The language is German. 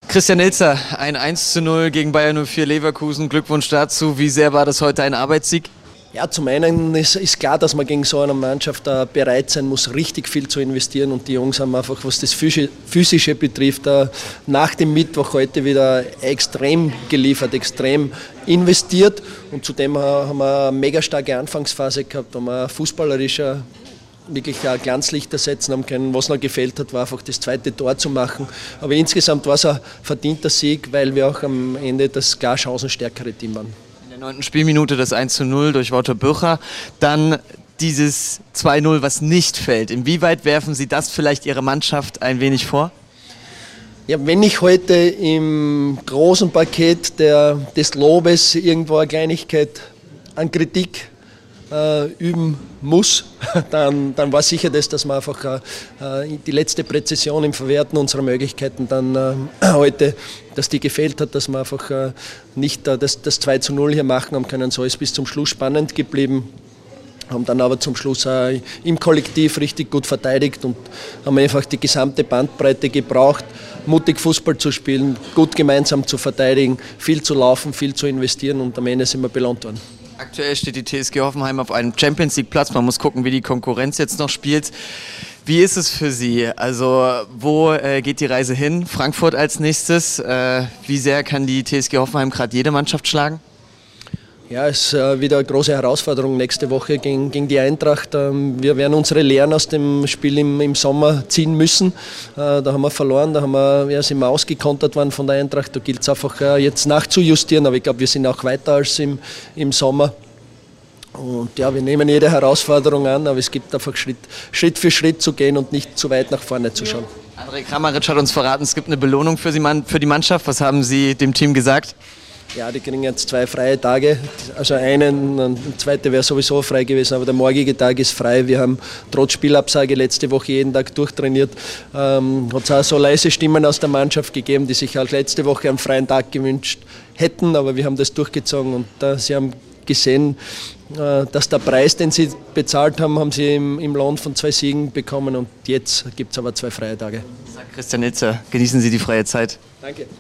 Christian Ilzer, ein 1:0 gegen Bayer 04 Leverkusen. Glückwunsch dazu. Wie sehr war das heute ein Arbeitssieg? Ja, zum einen ist klar, dass man gegen so eine Mannschaft bereit sein muss, richtig viel zu investieren. Und die Jungs haben einfach, was das Physische betrifft, nach dem Mittwoch heute wieder extrem geliefert, extrem investiert. Und zudem haben wir eine mega starke Anfangsphase gehabt, wo wir fußballerisch wirklich Glanzlichter setzen haben können. Was noch gefehlt hat, war einfach das zweite Tor zu machen. Aber insgesamt war es ein verdienter Sieg, weil wir auch am Ende das klar chancenstärkere Team waren. In der 9. Spielminute das 1:0 durch Wouter Bircher. Dann dieses 2:0, was nicht fällt. Inwieweit werfen Sie das vielleicht Ihrer Mannschaft ein wenig vor? Ja, wenn ich heute im großen Paket des Lobes irgendwo eine Kleinigkeit an Kritik üben muss, dann war sicher das, dass man einfach die letzte Präzision im Verwerten unserer Möglichkeiten dann heute, dass die gefehlt hat, dass wir einfach nicht das 2:0 hier machen haben können. So ist bis zum Schluss spannend geblieben. Haben dann aber zum Schluss im Kollektiv richtig gut verteidigt und haben einfach die gesamte Bandbreite gebraucht, mutig Fußball zu spielen, gut gemeinsam zu verteidigen, viel zu laufen, viel zu investieren und am Ende sind wir belohnt worden. Aktuell steht die TSG Hoffenheim auf einem Champions-League-Platz. Man muss gucken, wie die Konkurrenz jetzt noch spielt. Wie ist es für Sie? Also wo geht die Reise hin? Frankfurt als nächstes. Wie sehr kann die TSG Hoffenheim gerade jede Mannschaft schlagen? Ja, es ist wieder eine große Herausforderung nächste Woche gegen die Eintracht. Wir werden unsere Lehren aus dem Spiel im Sommer ziehen müssen. Da haben wir verloren, sind wir ausgekontert worden von der Eintracht. Da gilt es einfach jetzt nachzujustieren, aber ich glaube, wir sind auch weiter als im Sommer. Und ja, wir nehmen jede Herausforderung an, aber es gibt einfach Schritt für Schritt zu gehen und nicht zu weit nach vorne zu schauen. André Kramaric hat uns verraten, es gibt eine Belohnung für die Mannschaft. Was haben Sie dem Team gesagt? Ja, die kriegen jetzt 2 freie Tage, also einen, der zweite wäre sowieso frei gewesen, aber der morgige Tag ist frei. Wir haben trotz Spielabsage letzte Woche jeden Tag durchtrainiert. Hat es auch so leise Stimmen aus der Mannschaft gegeben, die sich halt letzte Woche einen freien Tag gewünscht hätten, aber wir haben das durchgezogen und sie haben gesehen, dass der Preis, den sie bezahlt haben, haben sie im Lohn von 2 Siegen bekommen und jetzt gibt es aber 2 freie Tage. Sagt Christian Ilzer, genießen Sie die freie Zeit. Danke.